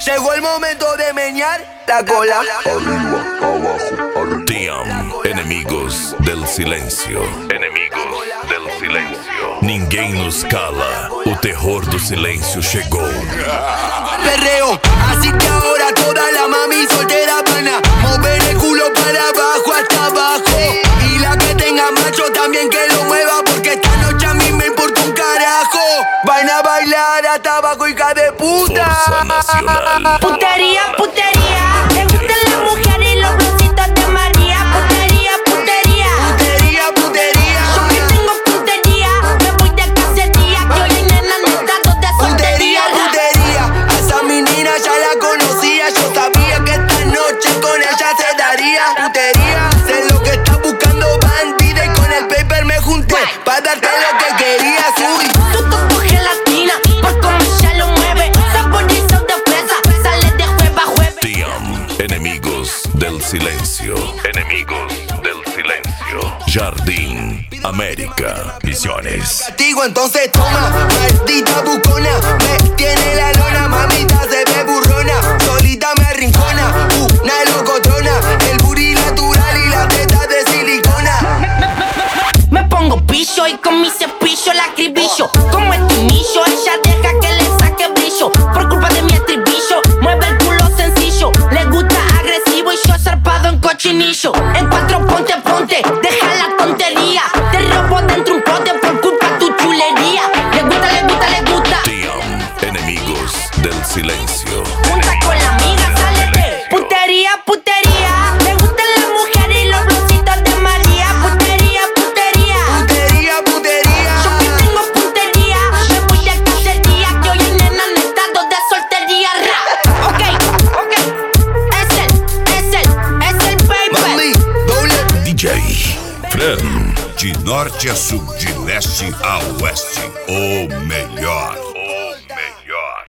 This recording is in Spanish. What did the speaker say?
Llegó el momento de meñar la cola. Arriba, abajo, arriba. Tiam, enemigos del silêncio. Enemigos del silêncio. Ninguém nos cala. O terror do silêncio chegou. Perreo, así que ahora toda la mami soltera van a mover el culo para abajo hasta abajo. Y la que tenga macho también que lo mueva, porque esta noche a mí me importa un carajo. Van a bailar hasta abajo, hija de puta. Força Nacional. Putería, putería. Me gustan las mujeres y los besitos de María. Putería, putería. Putería, putería. Yo que tengo puntería, me voy de cacería. Que hoy hay nenas en estado de soltería. Putería, putería. A esa menina ya la conocía. Yo sabía que esta noche con ella se daría. Putería, sé lo que estás buscando, bandida. Y con el paper me junté para darte lo que querías. Uy, Tú tocas gelatina, por cómo ella lo mueve. Saborizo de fresa, sale de jueves a jueves. Tiam, enemigos del silêncio. Enemigos del silêncio. Jardim América. Misiones. castigo, entonces toma, maldita bucona. Me tiene la lona, mamita se ve burrona. Solita me arrincona, una locotrona. El booty natural y la teta de silicona. Me pongo pillo y con mi cepillo la acribillo. Como estimillo, ella deja que le saque brillo. Por culpa de mi estribillo, mueve el culo sencillo. Le gusta agresivo y yo zarpado en cochinillo. En cuatro ponte, ponte, deja la tontería. Te robo dentro un pote por culpa de tu chulería. Le gusta, le gusta, le gusta. Tiam, enemigos del silêncio. Junta con la amiga, sale de putería, putería. Me gustan las mujeres y los besitos de María. Putería, putería. Putería, putería. Yo que tengo puntería, me voy de cacería. Que hoy hay nenas en estado de soltería. Ra. Ok, es el baby. Mami, doble. DJ Fran. De norte a sul, de leste a oeste, o melhor.